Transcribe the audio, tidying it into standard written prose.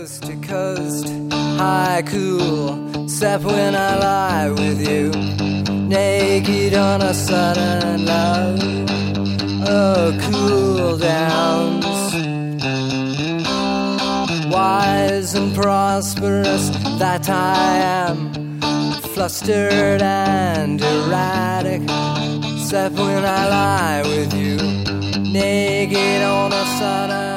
coast to coast, high cool, except when I lie with you, naked on a sudden love. Oh, cool downs, wise and prosperous that I am, flustered and erratic, except when I lie with you, naked on a sudden